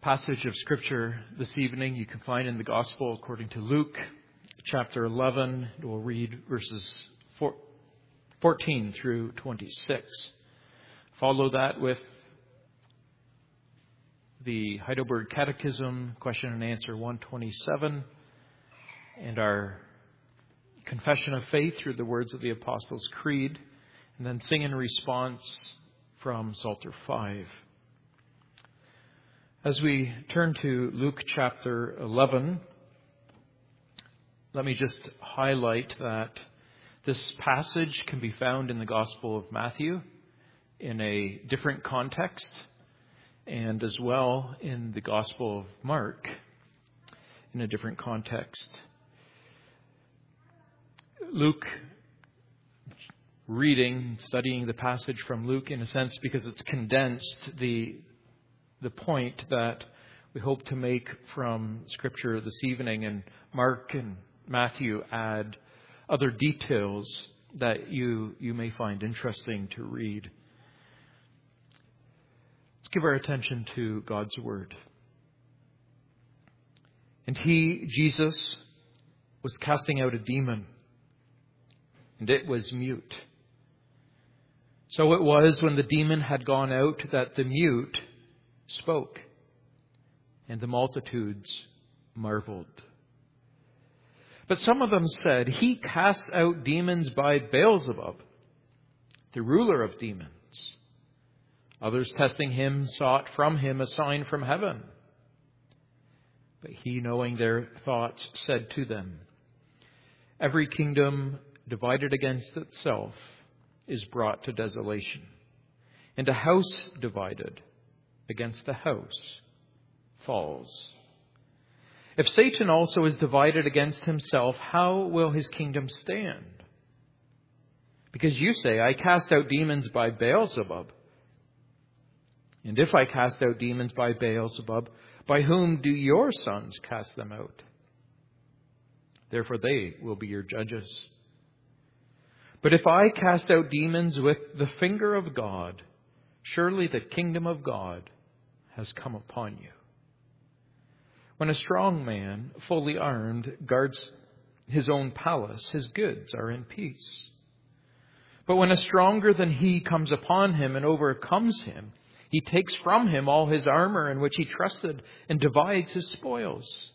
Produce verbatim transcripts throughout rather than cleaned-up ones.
Passage of Scripture this evening you can find in the Gospel according to Luke, chapter eleven. We'll read verses fourteen through twenty-six. Follow that with the Heidelberg Catechism, question and answer one twenty-seven, and our confession of faith through the words of the Apostles' Creed, and then sing in response from Psalter five. As we turn to Luke chapter eleven, let me just highlight that this passage can be found in the Gospel of Matthew in a different context, and as well in the Gospel of Mark in a different context. Luke, reading, studying the passage from Luke in a sense because it's condensed the the point that we hope to make from Scripture this evening, and Mark and Matthew add other details that you you may find interesting to read. Let's give our attention to God's Word. And he, Jesus, was casting out a demon, and it was mute. So it was when the demon had gone out that the mute spoke, and the multitudes marveled. But some of them said, "He casts out demons by Beelzebub, the ruler of demons." Others, testing him, sought from him a sign from heaven. But he, knowing their thoughts, said to them, "Every kingdom divided against itself is brought to desolation, and a house divided against a house falls. If Satan also is divided against himself, how will his kingdom stand? Because you say, 'I cast out demons by Beelzebub.' And if I cast out demons by Beelzebub, by whom do your sons cast them out? Therefore they will be your judges. But if I cast out demons with the finger of God, surely the kingdom of God has come upon you. When a strong man, fully armed, guards his own palace, his goods are in peace. But when a stronger than he comes upon him and overcomes him, he takes from him all his armor in which he trusted and divides his spoils.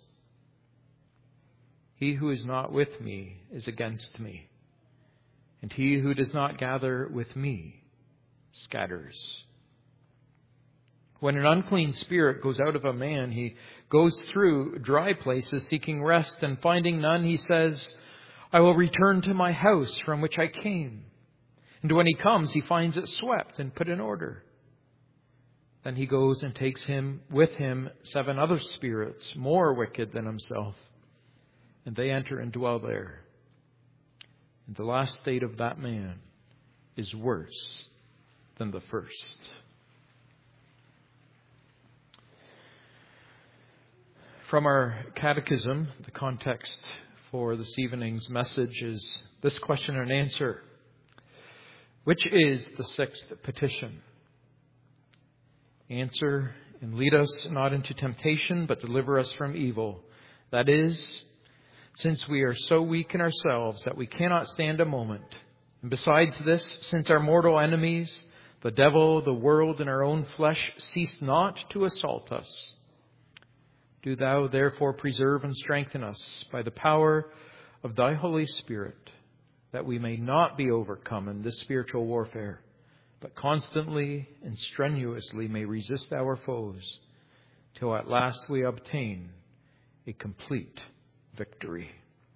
He who is not with me is against me, and he who does not gather with me scatters. When an unclean spirit goes out of a man, he goes through dry places seeking rest, and finding none, he says, 'I will return to my house from which I came.' And when he comes, he finds it swept and put in order. Then he goes and takes him with him seven other spirits, more wicked than himself, and they enter and dwell there. And the last state of that man is worse than the first." From our catechism, the context for this evening's message is this question and answer. Which is the sixth petition? Answer, and lead us not into temptation, but deliver us from evil. That is, since we are so weak in ourselves that we cannot stand a moment. And besides this, since our mortal enemies, the devil, the world, and our own flesh, cease not to assault us, do thou therefore preserve and strengthen us by the power of thy Holy Spirit, that we may not be overcome in this spiritual warfare, but constantly and strenuously may resist our foes, till at last we obtain a complete victory.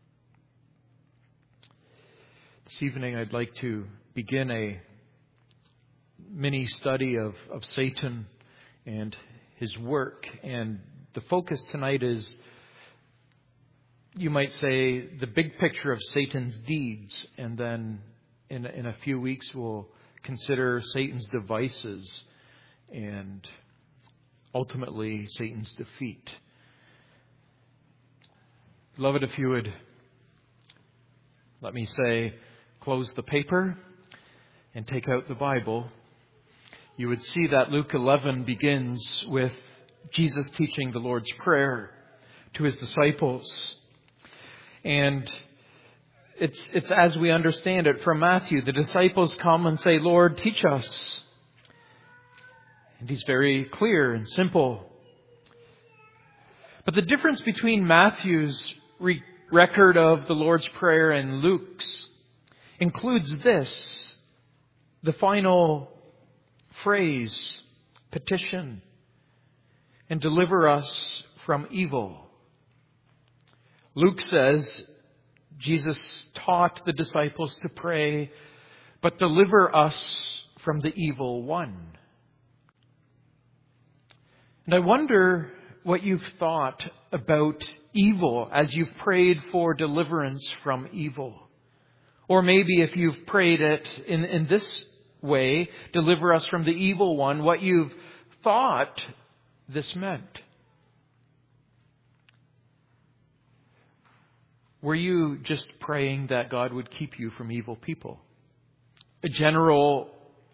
This evening I'd like to begin a mini study of, of Satan and his work, and the focus tonight is, you might say, the big picture of Satan's deeds. And then in, in a few weeks, we'll consider Satan's devices and ultimately Satan's defeat. Beloved, if you would, let me say, close the paper and take out the Bible, you would see that Luke eleven begins with Jesus teaching the Lord's Prayer to his disciples. And it's, it's as we understand it from Matthew. The disciples come and say, Lord, teach us. And he's very clear and simple. But the difference between Matthew's re- record of the Lord's Prayer and Luke's includes this, the final phrase, petition, and deliver us from evil. Luke says Jesus taught the disciples to pray, but deliver us from the evil one. And I wonder what you've thought about evil as you've prayed for deliverance from evil. Or maybe if you've prayed it in, in this way, deliver us from the evil one, what you've thought this meant. Were you just praying that God would keep you from evil people? A general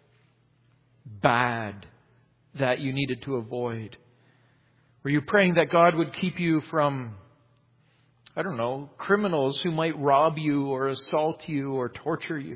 bad that you needed to avoid? Were you praying that God would keep you from, I don't know, criminals who might rob you or assault you or torture you?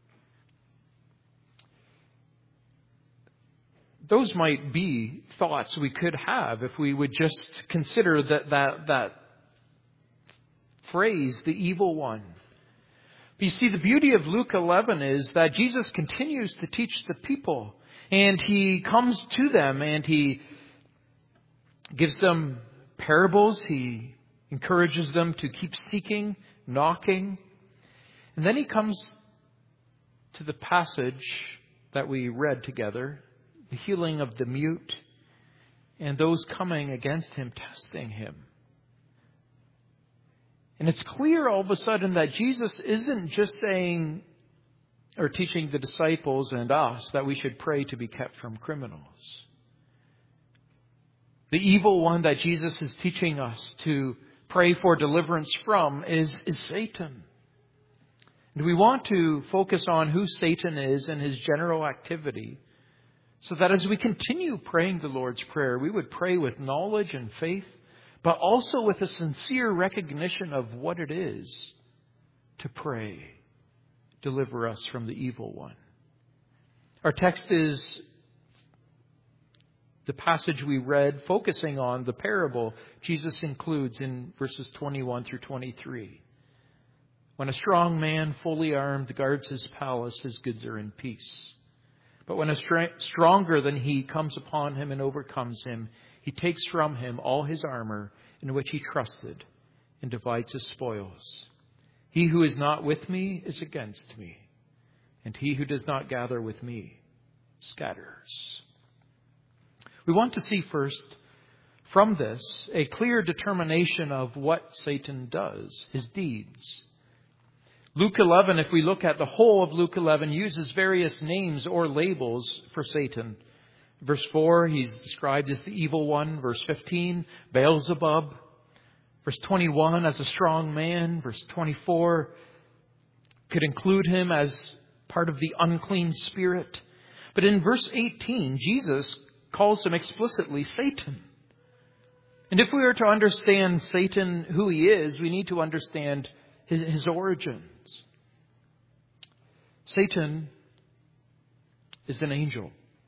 Those might be thoughts we could have if we would just consider that that that phrase, the evil one. But you see, the beauty of Luke eleven is that Jesus continues to teach the people, and he comes to them and he gives them parables. He encourages them to keep seeking, knocking. And then he comes to the passage that we read together, the healing of the mute and those coming against him, testing him. And it's clear all of a sudden that Jesus isn't just saying or teaching the disciples and us that we should pray to be kept from criminals. The evil one that Jesus is teaching us to pray for deliverance from is, is Satan. And we want to focus on who Satan is and his general activity, so that as we continue praying the Lord's Prayer, we would pray with knowledge and faith, but also with a sincere recognition of what it is to pray, deliver us from the evil one. Our text is the passage we read, focusing on the parable Jesus includes in verses twenty-one through twenty-three. When a strong man, fully armed, guards his palace, his goods are in peace. But when a str- stronger than he comes upon him and overcomes him, he takes from him all his armor in which he trusted and divides his spoils. He who is not with me is against me, and he who does not gather with me scatters. We want to see first from this a clear determination of what Satan does, his deeds. Luke eleven, if we look at the whole of Luke eleven, uses various names or labels for Satan. Verse four, he's described as the evil one. Verse fifteen, Beelzebub. Verse twenty-one, as a strong man. Verse twenty-four could include him as part of the unclean spirit. But in verse eighteen, Jesus calls him explicitly Satan. And if we are to understand Satan, who he is, we need to understand his, his origins. Satan is an angel,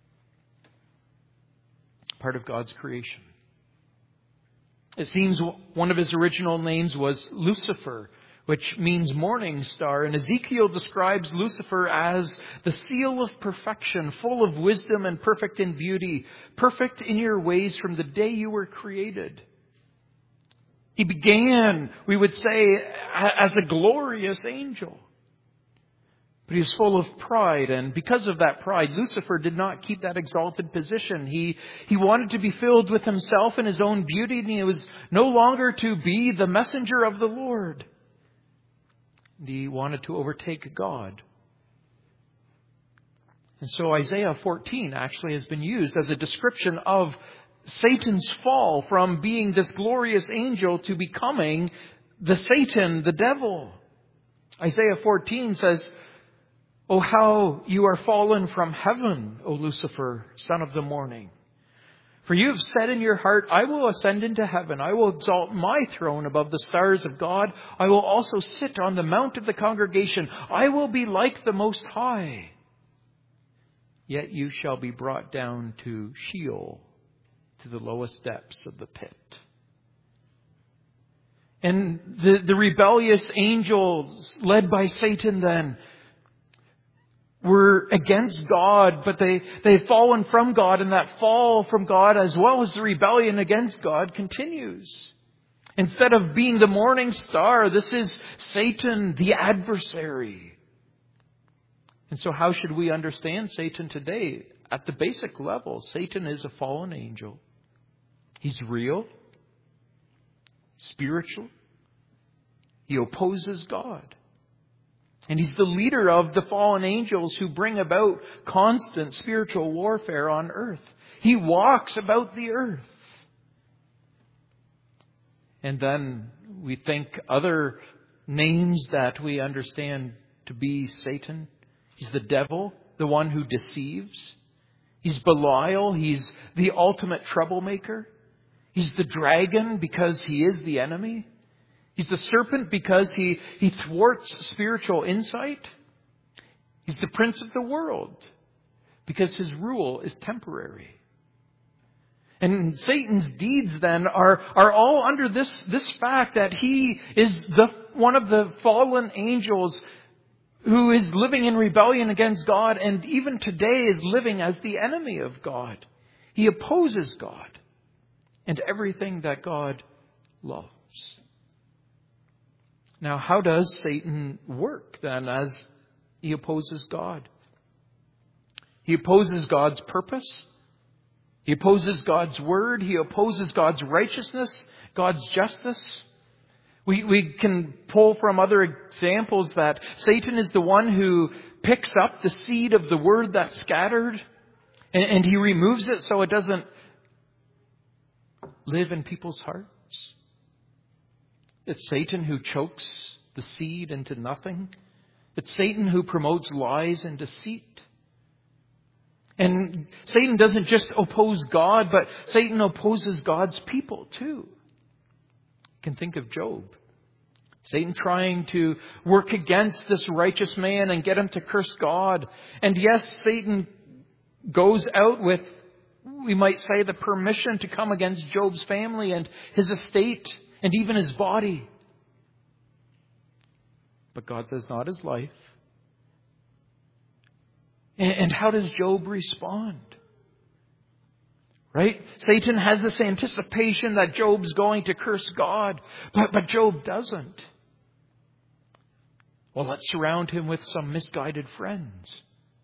part of God's creation. It seems one of his original names was Lucifer, which means morning star. And Ezekiel describes Lucifer as the seal of perfection, full of wisdom and perfect in beauty, perfect in your ways from the day you were created. He began, we would say, as a glorious angel. But he was full of pride, and because of that pride, Lucifer did not keep that exalted position. He, he wanted to be filled with himself and his own beauty, and he was no longer to be the messenger of the Lord. And he wanted to overtake God. And so Isaiah fourteen actually has been used as a description of Satan's fall from being this glorious angel to becoming the Satan, the devil. Isaiah fourteen says, "Oh, how you are fallen from heaven, O Lucifer, son of the morning. For you have said in your heart, I will ascend into heaven. I will exalt my throne above the stars of God. I will also sit on the mount of the congregation. I will be like the Most High. Yet you shall be brought down to Sheol, to the lowest depths of the pit. And the, the rebellious angels, led by Satan then, were against God, but they, they've fallen from God, and that fall from God, as well as the rebellion against God, continues. Instead of being the morning star, this is Satan, the adversary. And so how should we understand Satan today? At the basic level, Satan is a fallen angel. He's real, spiritual. He opposes God. And he's the leader of the fallen angels who bring about constant spiritual warfare on earth. He walks about the earth. And then we think other names that we understand to be Satan. He's the devil, the one who deceives. He's Belial. He's the ultimate troublemaker. He's the dragon because he is the enemy. He's the serpent because he, he thwarts spiritual insight. He's the prince of the world because his rule is temporary. And Satan's deeds then are, are all under this, this fact that he is the one of the fallen angels who is living in rebellion against God, and even today is living as the enemy of God. He opposes God and everything that God loves. Now, how does Satan work then as he opposes God? He opposes God's purpose. He opposes God's word. He opposes God's righteousness, God's justice. We, we can pull from other examples that Satan is the one who picks up the seed of the word that's scattered, and, and he removes it so it doesn't live in people's hearts. It's Satan who chokes the seed into nothing. It's Satan who promotes lies and deceit. And Satan doesn't just oppose God, but Satan opposes God's people too. You can think of Job. Satan trying to work against this righteous man and get him to curse God. And yes, Satan goes out with, we might say, the permission to come against Job's family and his estate and even his body. But God says not his life. And how does Job respond? Right? Satan has this anticipation that Job's going to curse God, but, but Job doesn't. Well, let's surround him with some misguided friends.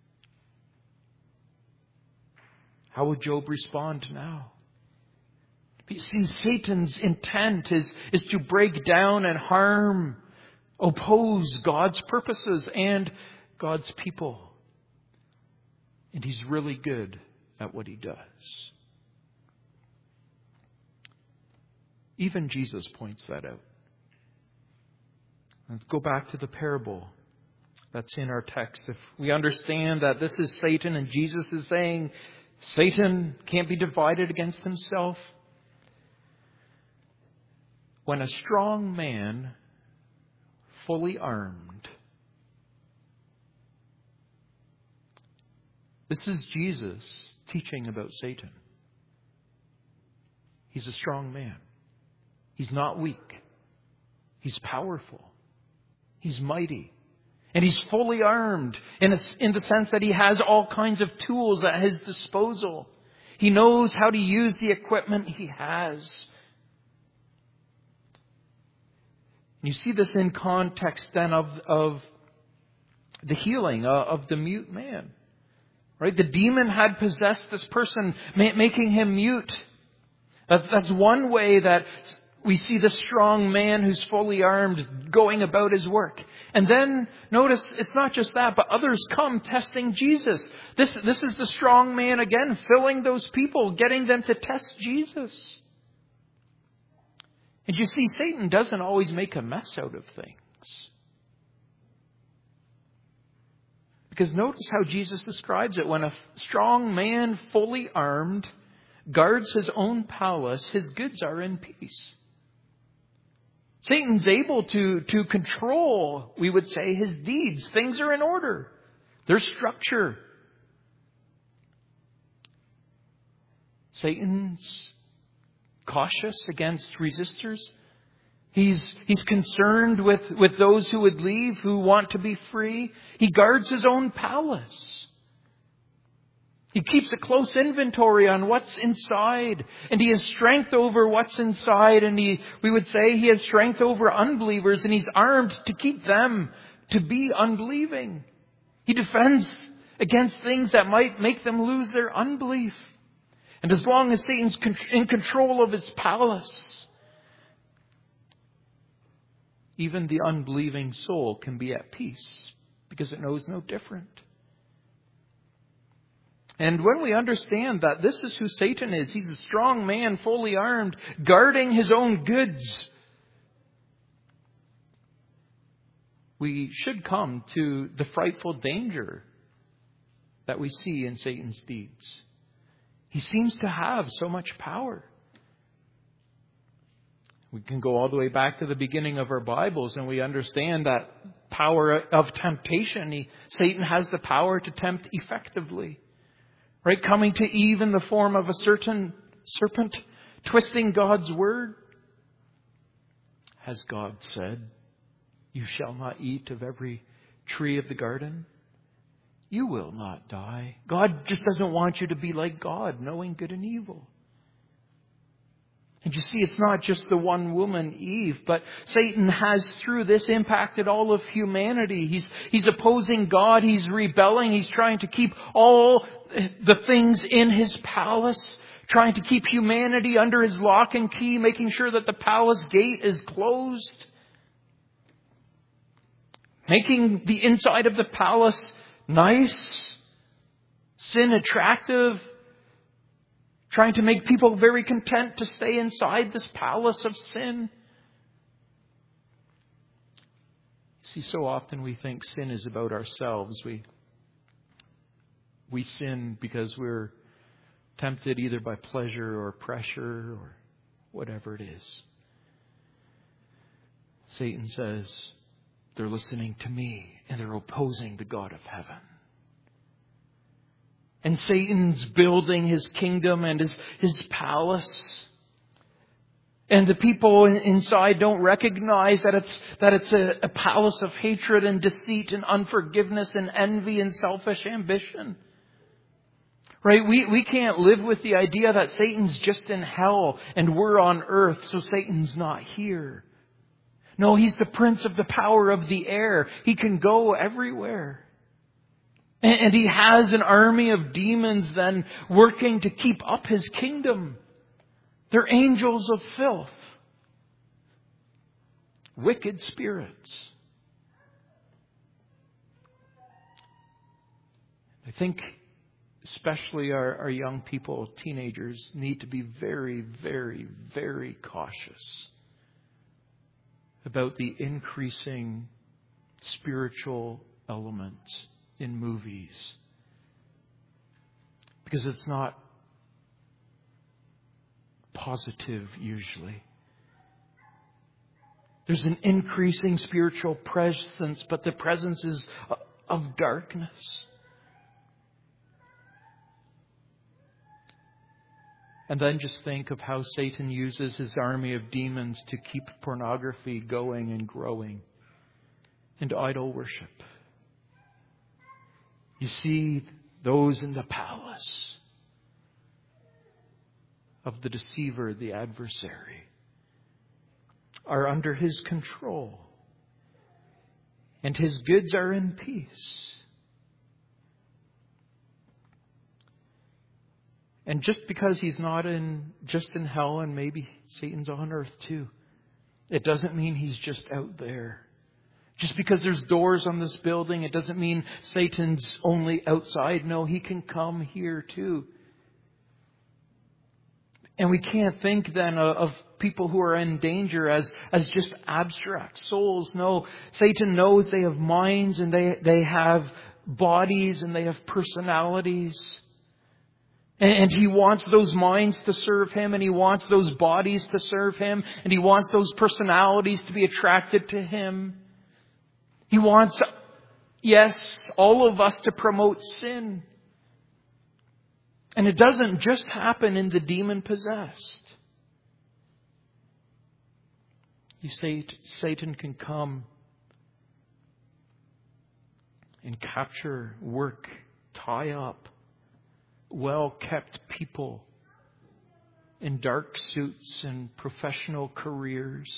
How will Job respond now? You see, Satan's intent is, is to break down and harm, oppose God's purposes and God's people. And he's really good at what he does. Even Jesus points that out. Let's go back to the parable that's in our text. If we understand that this is Satan and Jesus is saying Satan can't be divided against himself. When a strong man, fully armed, this is Jesus teaching about Satan. He's a strong man. He's not weak. He's powerful. He's mighty. And he's fully armed in, a, in the sense that he has all kinds of tools at his disposal. He knows how to use the equipment he has. You see this in context then of, of the healing of the mute man. Right? The demon had possessed this person, making him mute. That's, that's one way that we see the strong man who's fully armed going about his work. And then notice it's not just that, but others come testing Jesus. This, this is the strong man again, filling those people, getting them to test Jesus. And you see, Satan doesn't always make a mess out of things. Because notice how Jesus describes it. When a strong man, fully armed, guards his own palace, his goods are in peace. Satan's able to, to control, we would say, his deeds. Things are in order. There's structure. Satan's cautious against resistors. He's, he's concerned with, with those who would leave, who want to be free. He guards his own palace. He keeps a close inventory on what's inside. And he has strength over what's inside. And he, we would say he has strength over unbelievers. And he's armed to keep them to be unbelieving. He defends against things that might make them lose their unbelief. And as long as Satan's in control of his palace, even the unbelieving soul can be at peace because it knows no different. And when we understand that this is who Satan is, he's a strong man, fully armed, guarding his own goods, we should come to the frightful danger that we see in Satan's deeds. He seems to have so much power. We can go all the way back to the beginning of our Bibles and we understand that power of temptation. He, Satan has the power to tempt effectively. Right? Coming to Eve in the form of a certain serpent, twisting God's word. Has God said, "You shall not eat of every tree of the garden"? You will not die. God just doesn't want you to be like God, knowing good and evil. And you see, it's not just the one woman, Eve, but Satan has through this impacted all of humanity. He's, he's opposing God. He's rebelling. He's trying to keep all the things in his palace, trying to keep humanity under his lock and key, making sure that the palace gate is closed, making the inside of the palace nice, sin attractive, trying to make people very content to stay inside this palace of sin. See, so often we think sin is about ourselves. We, we sin because we're tempted either by pleasure or pressure or whatever it is. Satan says, they're listening to me and they're opposing the God of heaven. And Satan's building his kingdom and his, his palace. And the people inside don't recognize that it's, that it's a, a palace of hatred and deceit and unforgiveness and envy and selfish ambition. Right? We, we can't live with the idea that Satan's just in hell and we're on earth, so Satan's not here. No, he's the prince of the power of the air. He can go everywhere. And he has an army of demons then working to keep up his kingdom. They're angels of filth. Wicked spirits. I think especially our, our young people, teenagers, need to be very, very, very cautious about the increasing spiritual elements in movies. Because it's not positive usually. There's an increasing spiritual presence, but the presence is of darkness. And then just think of how Satan uses his army of demons to keep pornography going and growing, and idol worship. You see, those in the palace of the deceiver, the adversary, are under his control. And his goods are in peace. And just because he's not in just in hell, and maybe Satan's on earth too, it doesn't mean he's just out there. Just because there's doors on this building, it doesn't mean Satan's only outside. No, he can come here too. And we can't think then of people who are in danger as, as just abstract souls. No, Satan knows they have minds and they, they have bodies and they have personalities. And He wants those minds to serve Him, and He wants those bodies to serve Him, and He wants those personalities to be attracted to Him. He wants, yes, all of us to promote sin. And it doesn't just happen in the demon-possessed. You say Satan can come and capture, work, tie up well-kept people in dark suits and professional careers.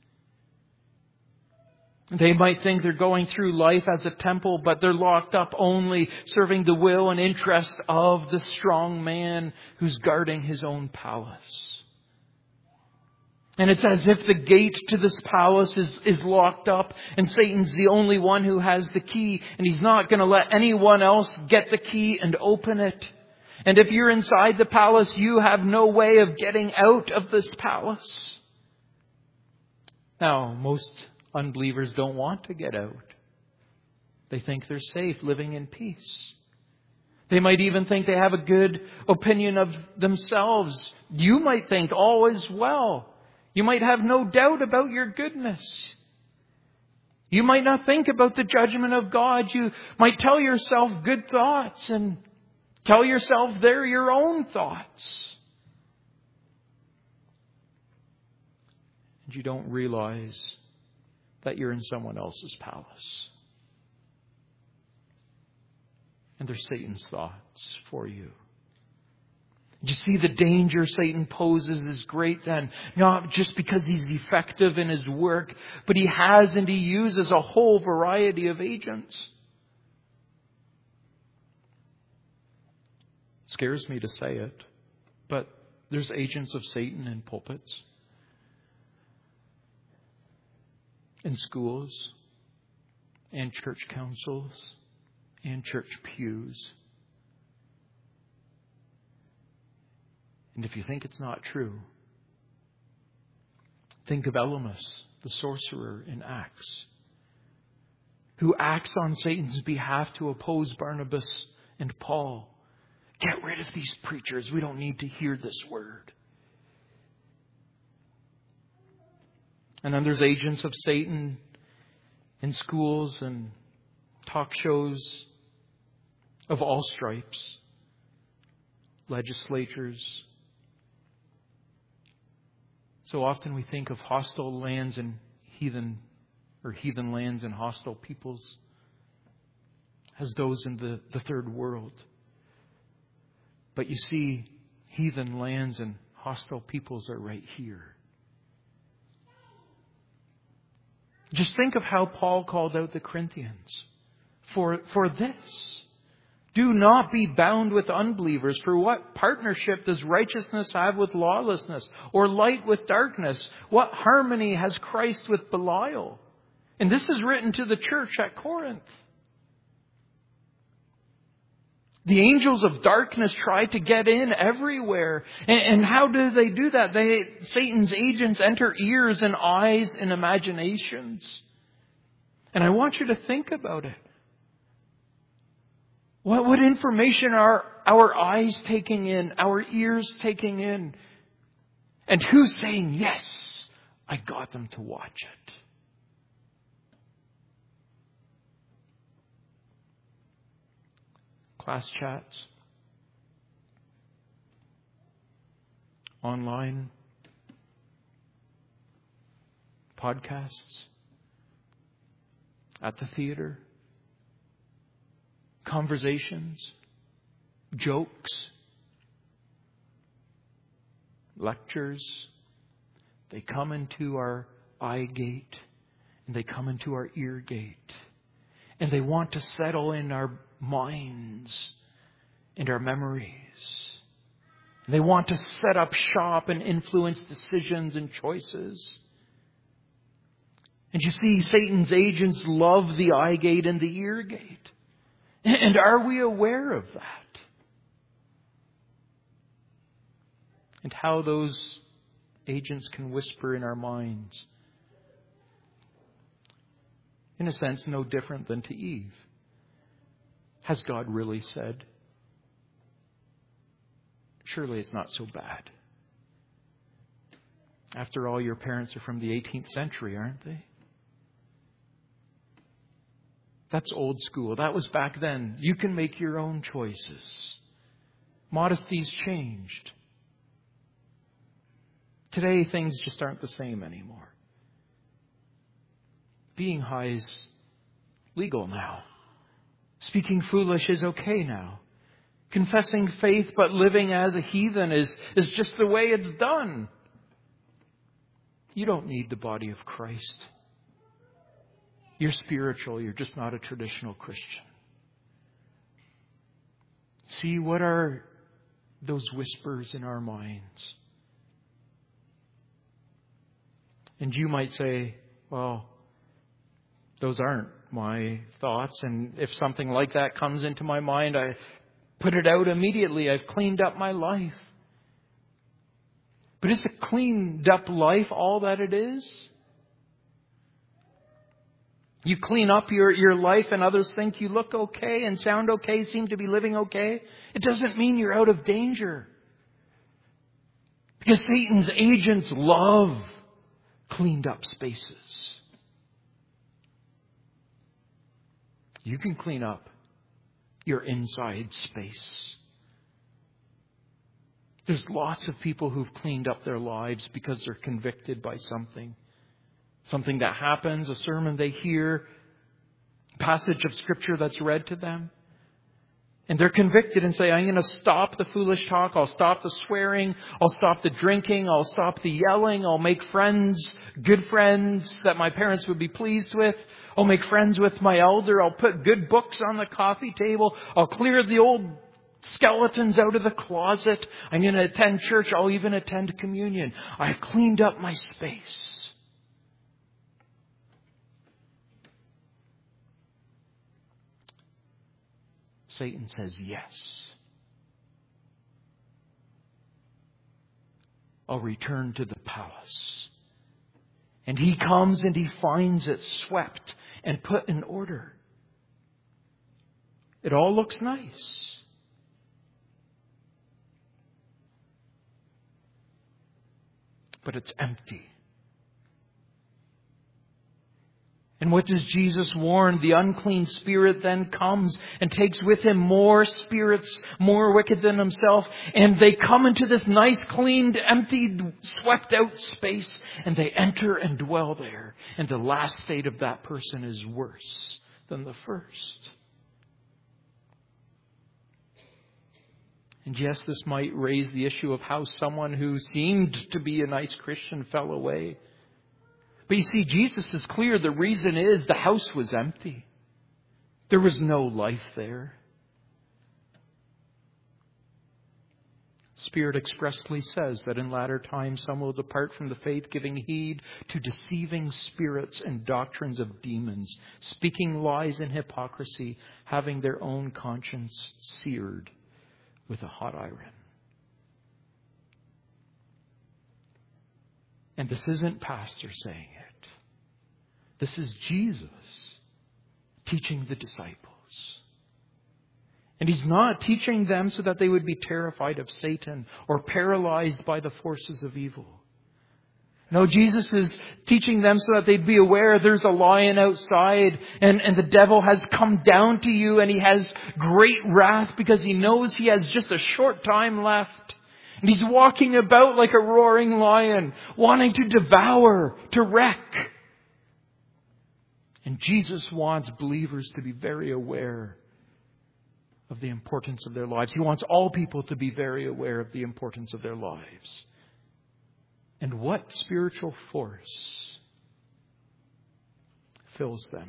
They might think they're going through life as a temple, but they're locked up only serving the will and interest of the strong man who's guarding his own palace. And it's as if the gate to this palace is, is locked up, and Satan's the only one who has the key, and he's not going to let anyone else get the key and open it. And if you're inside the palace, you have no way of getting out of this palace. Now, most unbelievers don't want to get out. They think they're safe, living in peace. They might even think they have a good opinion of themselves. You might think all is well. You might have no doubt about your goodness. You might not think about the judgment of God. You might tell yourself good thoughts and tell yourself they're your own thoughts. And you don't realize that you're in someone else's palace. And they're Satan's thoughts for you. You see, the danger Satan poses is great then, not just because he's effective in his work, but he has and he uses a whole variety of agents. It scares me to say it, but there's agents of Satan in pulpits, in schools, and church councils, and church pews. And if you think it's not true, think of Elymas, the sorcerer in Acts, who acts on Satan's behalf to oppose Barnabas and Paul. Get rid of these preachers. We don't need to hear this word. And then there's agents of Satan in schools and talk shows of all stripes, legislatures. So often we think of hostile lands and heathen, or heathen lands and hostile peoples as those in the, the third world. But you see, heathen lands and hostile peoples are right here. Just think of how Paul called out the Corinthians for, for this. Do not be bound with unbelievers. For what partnership does righteousness have with lawlessness? Or light with darkness? What harmony has Christ with Belial? And this is written to the church at Corinth. The angels of darkness try to get in everywhere. And, and how do they do that? They, Satan's agents enter ears and eyes and imaginations. And I want you to think about it. What, what information are our eyes taking in, our ears taking in? And who's saying, yes, I got them to watch it? Class chats, online, podcasts, at the theater, conversations, jokes, lectures. They come into our eye gate and they come into our ear gate. And they want to settle in our minds and our memories. They want to set up shop and influence decisions and choices. And you see, Satan's agents love the eye gate and the ear gate. And are we aware of that? And how those agents can whisper in our minds. In a sense, no different than to Eve. Has God really said? surely it's not so bad. After all, your parents are from the eighteenth century, aren't they? That's old school. That was back then. You can make your own choices. Modesty's changed. Today, things just aren't the same anymore. Being high is legal now. Speaking foolish is okay now. Confessing faith but living as a heathen is, is just the way it's done. You don't need the body of Christ. You're spiritual. You're just not a traditional Christian. See, what are those whispers in our minds? And you might say, well, those aren't my thoughts. And if something like that comes into my mind, I put it out immediately. I've cleaned up my life. But is a cleaned up life all that it is? You clean up your, your life and others think you look okay and sound okay, seem to be living okay. It doesn't mean you're out of danger. Because Satan's agents love cleaned up spaces. You can clean up your inside space. There's lots of people who've cleaned up their lives because they're convicted by something. Something that happens, a sermon they hear, a passage of Scripture that's read to them. And they're convicted and say, I'm going to stop the foolish talk. I'll stop the swearing. I'll stop the drinking. I'll stop the yelling. I'll make friends, good friends that my parents would be pleased with. I'll make friends with my elder. I'll put good books on the coffee table. I'll clear the old skeletons out of the closet. I'm going to attend church. I'll even attend communion. I've cleaned up my space. Satan says, yes. I'll return to the palace. And he comes and he finds it swept and put in order. It all looks nice. But it's empty. And what does Jesus warn? The unclean spirit then comes and takes with him more spirits, more wicked than himself. And they come into this nice, cleaned, emptied, swept out space. And they enter and dwell there. And the last state of that person is worse than the first. And yes, this might raise the issue of how someone who seemed to be a nice Christian fell away. But you see, Jesus is clear. The reason is the house was empty. There was no life there. Spirit expressly says that in latter times some will depart from the faith, giving heed to deceiving spirits and doctrines of demons, speaking lies and hypocrisy, having their own conscience seared with a hot iron. And this isn't pastor saying it. This is Jesus teaching the disciples. And he's not teaching them so that they would be terrified of Satan or paralyzed by the forces of evil. No, Jesus is teaching them so that they'd be aware there's a lion outside and, and the devil has come down to you and he has great wrath because he knows he has just a short time left. And he's walking about like a roaring lion, wanting to devour, to wreck. And Jesus wants believers to be very aware of the importance of their lives. He wants all people to be very aware of the importance of their lives. And what spiritual force fills them?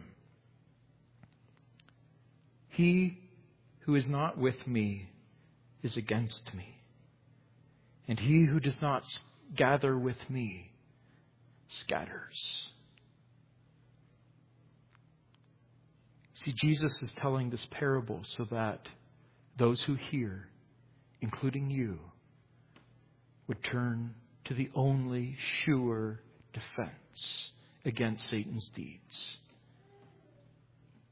He who is not with me is against me. And he who does not gather with me scatters. See, Jesus is telling this parable so that those who hear, including you, would turn to the only sure defense against Satan's deeds.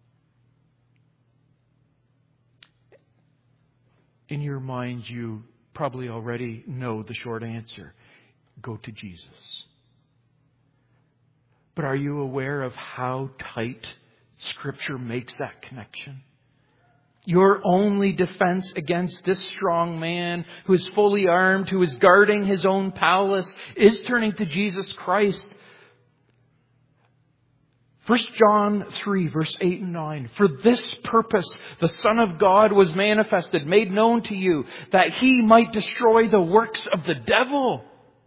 In your mind, you probably already know the short answer. Go to Jesus. But are you aware of how tight Scripture makes that connection? Your only defense against this strong man who is fully armed, who is guarding his own palace, is turning to Jesus Christ. First John three, verse eight and nine. For this purpose the Son of God was manifested, made known to you, that He might destroy the works of the devil.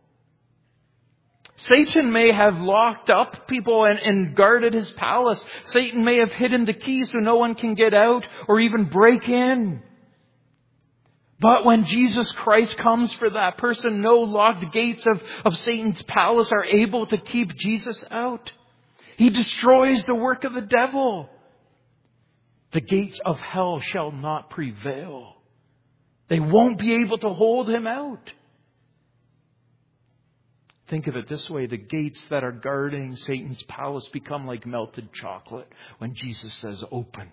Satan may have locked up people and, and guarded his palace. Satan may have hidden the keys so no one can get out or even break in. But when Jesus Christ comes for that person, no locked gates of, of Satan's palace are able to keep Jesus out. He destroys the work of the devil. The gates of hell shall not prevail. They won't be able to hold Him out. Think of it this way. The gates that are guarding Satan's palace become like melted chocolate when Jesus says, open.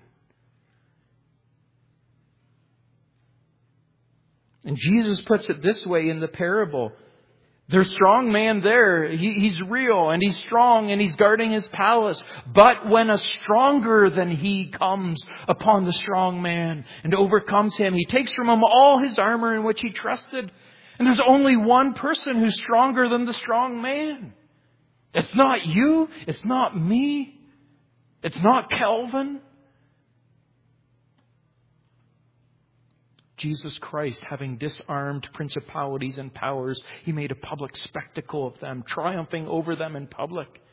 And Jesus puts it this way in the parable. There's a strong man there. He, he's real and he's strong and he's guarding his palace. But when a stronger than he comes upon the strong man and overcomes him, he takes from him all his armor in which he trusted. And there's only one person who's stronger than the strong man. It's not you. It's not me. It's not Calvin. Jesus Christ, having disarmed principalities and powers, He made a public spectacle of them, triumphing over them in public.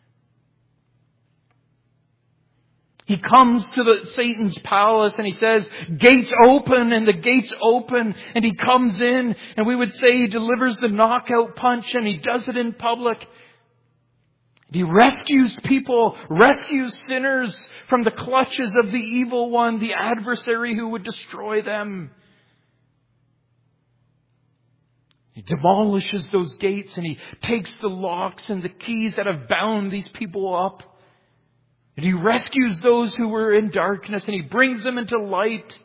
He comes to the Satan's palace and He says, gates open, and the gates open, and He comes in, and we would say He delivers the knockout punch, and He does it in public. He rescues people, rescues sinners from the clutches of the evil one, the adversary who would destroy them. He demolishes those gates and He takes the locks and the keys that have bound these people up. And He rescues those who were in darkness and He brings them into light.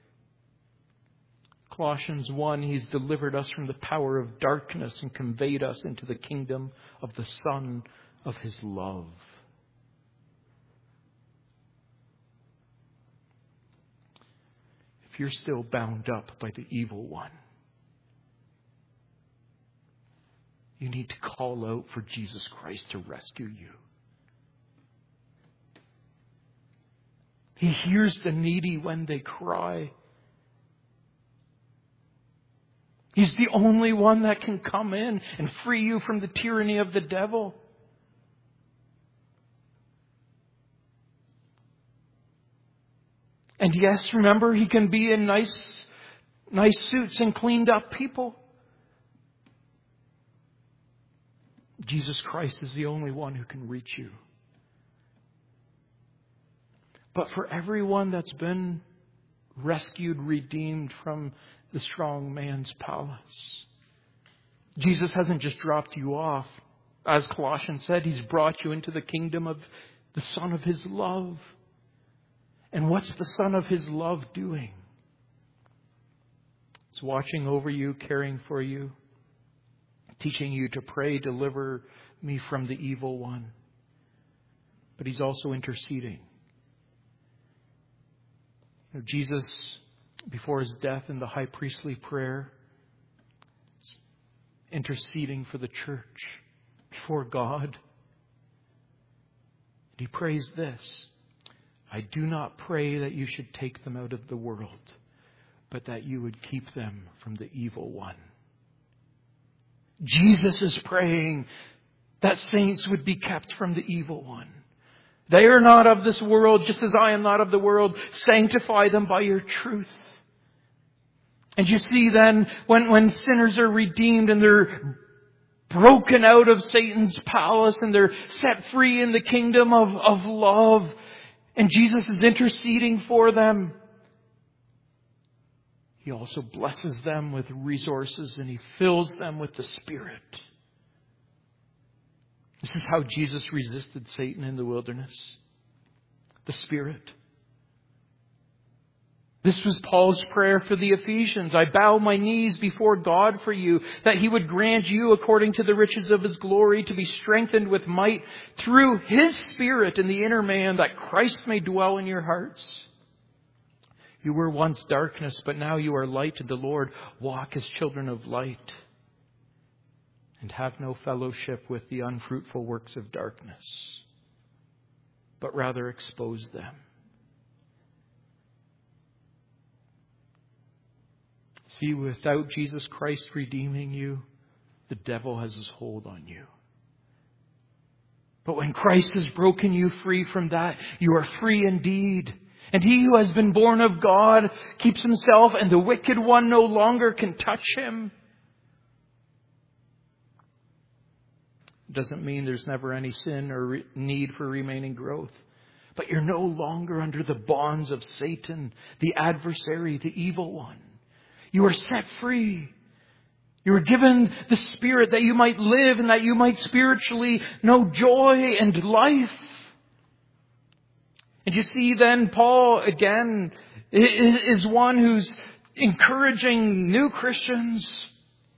Colossians one, He's delivered us from the power of darkness and conveyed us into the kingdom of the Son of His love. If you're still bound up by the evil one, you need to call out for Jesus Christ to rescue you. He hears the needy when they cry. He's the only one that can come in and free you from the tyranny of the devil. And yes, remember, He can be in nice, nice suits and cleaned up people. Jesus Christ is the only one who can reach you. But for everyone that's been rescued, redeemed from the strong man's palace, Jesus hasn't just dropped you off. As Colossians said, He's brought you into the kingdom of the Son of His love. And what's the Son of His love doing? It's watching over you, caring for you, teaching you to pray, deliver me from the evil one. But He's also interceding. You know, Jesus, before His death in the high priestly prayer, interceding for the church before God. He prays this: I do not pray that you should take them out of the world, but that you would keep them from the evil one. Jesus is praying that saints would be kept from the evil one. They are not of this world, just as I am not of the world. Sanctify them by your truth. And you see then, when, when sinners are redeemed and they're broken out of Satan's palace and they're set free in the kingdom of, of love, and Jesus is interceding for them, He also blesses them with resources and He fills them with the Spirit. This is how Jesus resisted Satan in the wilderness. The Spirit. This was Paul's prayer for the Ephesians. I bow my knees before God for you, that He would grant you, according to the riches of His glory, to be strengthened with might through His Spirit in the inner man, that Christ may dwell in your hearts. You were once darkness, but now you are light in the Lord. Walk as children of light, and have no fellowship with the unfruitful works of darkness, but rather expose them. See, without Jesus Christ redeeming you, the devil has his hold on you. But when Christ has broken you free from that, you are free indeed. And he who has been born of God keeps himself, and the wicked one no longer can touch him. It doesn't mean there's never any sin or re- need for remaining growth. But you're no longer under the bonds of Satan, the adversary, the evil one. You are set free. You were given the Spirit that you might live and that you might spiritually know joy and life. And you see then Paul again is one who's encouraging new Christians.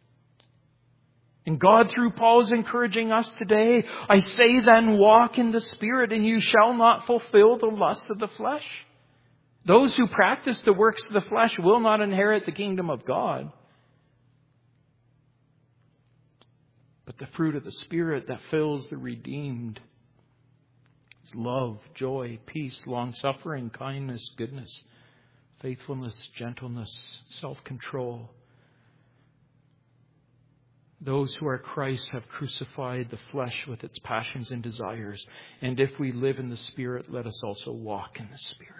And God through Paul is encouraging us today. I say then, walk in the Spirit, and you shall not fulfill the lusts of the flesh. Those who practice the works of the flesh will not inherit the kingdom of God. But the fruit of the Spirit that fills the redeemed is love, joy, peace, long-suffering, kindness, goodness, faithfulness, gentleness, self-control. Those who are Christ have crucified the flesh with its passions and desires. And if we live in the Spirit, let us also walk in the Spirit.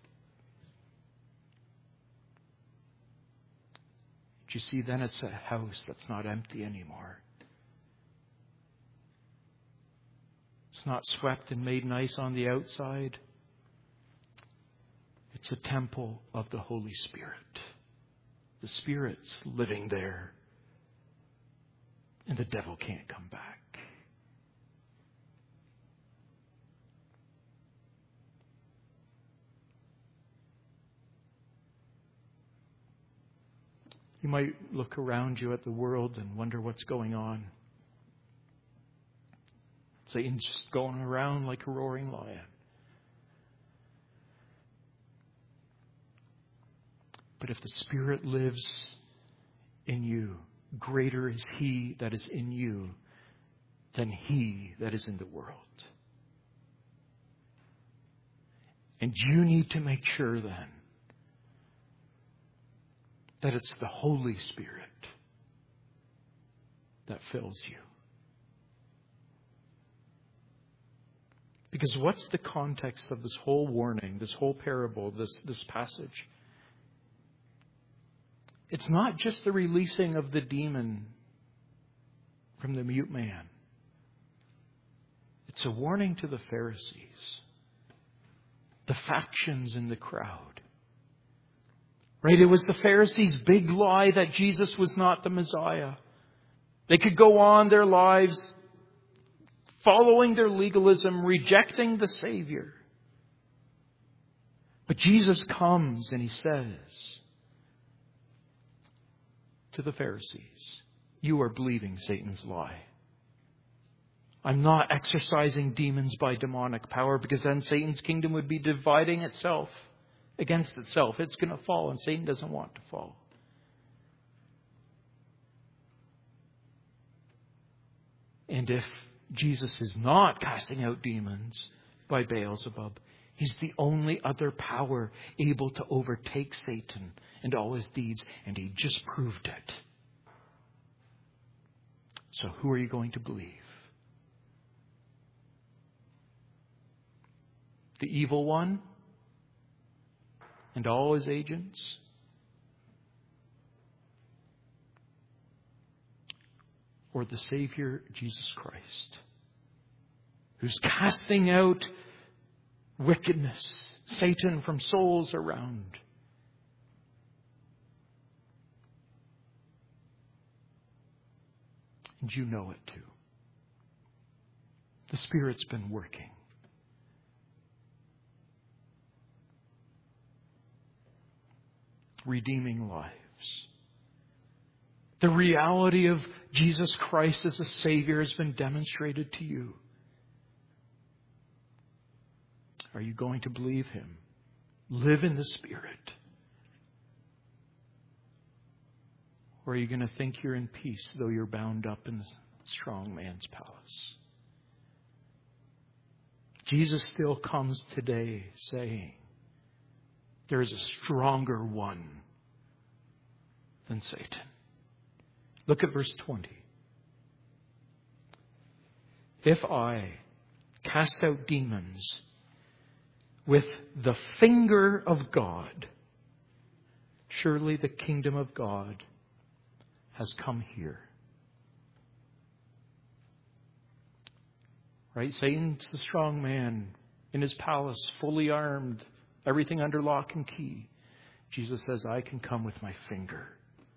But you see, then it's a house that's not empty anymore. It's not swept and made nice on the outside. It's a temple of the Holy Spirit. The Spirit's living there. And the devil can't come back. You might look around you at the world and wonder what's going on. Satan's just going around like a roaring lion. But if the Spirit lives in you, greater is He that is in you than he that is in the world. And you need to make sure then that it's the Holy Spirit that fills you. Because what's the context of this whole warning, this whole parable, this, this passage? It's not just the releasing of the demon from the mute man. It's a warning to the Pharisees, the factions in the crowd. Right? It was the Pharisees' big lie that Jesus was not the Messiah. They could go on their lives following their legalism, rejecting the Savior. But Jesus comes and He says to the Pharisees, you are believing Satan's lie. I'm not exorcising demons by demonic power, because then Satan's kingdom would be dividing itself against itself. It's going to fall, and Satan doesn't want to fall. And if Jesus is not casting out demons by Beelzebub, He's the only other power able to overtake Satan and all his deeds, and He just proved it. So who are you going to believe? The evil one and all his agents? Or the Savior, Jesus Christ, who's casting out wickedness, Satan, from souls around? And you know it too. The Spirit's been working. redeeming lives. The reality of Jesus Christ as a Savior has been demonstrated to you. Are you going to believe Him? Live in the Spirit? Or are you going to think you're in peace, though you're bound up in the strong man's palace? Jesus still comes today saying, there is a stronger one than Satan. Look at verse twenty. If I cast out demons with the finger of God, surely the kingdom of God has come here. Right? Satan's the strong man in his palace, fully armed, everything under lock and key. Jesus says, I can come with my finger.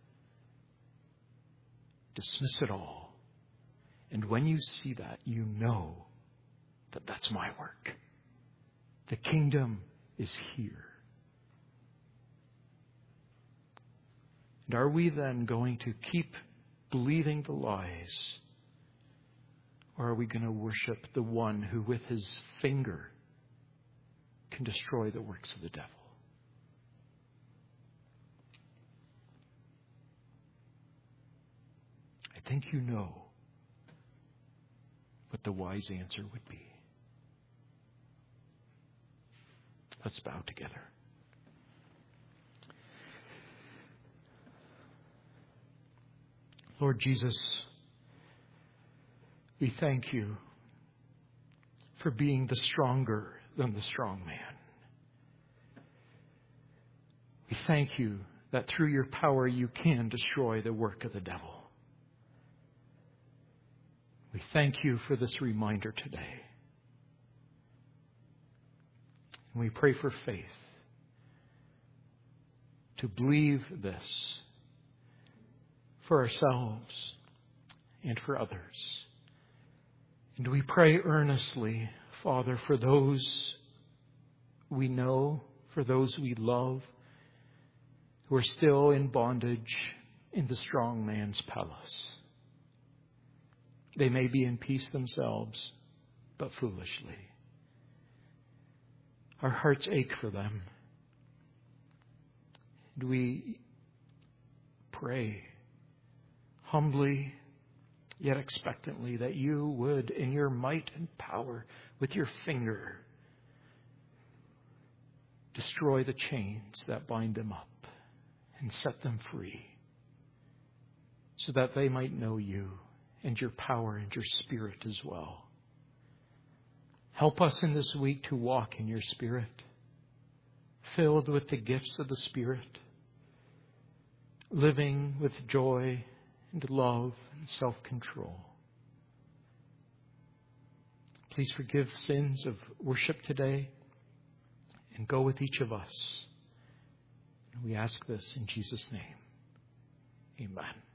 Dismiss it all. And when you see that, you know that that's my work. The kingdom is here. And are we then going to keep believing the lies? Or are we going to worship the one who with his finger can destroy the works of the devil? I think you know what the wise answer would be. Let's bow together. Lord Jesus, we thank you for being the stronger than the strong man. We thank you that through your power you can destroy the work of the devil. We thank you for this reminder today. And we pray for faith to believe this for ourselves and for others. And we pray earnestly, Father, for those we know, for those we love, who are still in bondage in the strong man's palace. They may be in peace themselves, but foolishly. Our hearts ache for them. And we pray humbly, yet expectantly, that you would, in your might and power, with your finger, destroy the chains that bind them up and set them free, so that they might know you and your power and your Spirit as well. Help us in this week to walk in your Spirit, filled with the gifts of the Spirit, living with joy and love and self-control. Please forgive sins of worship today and go with each of us. We ask this in Jesus' name. Amen.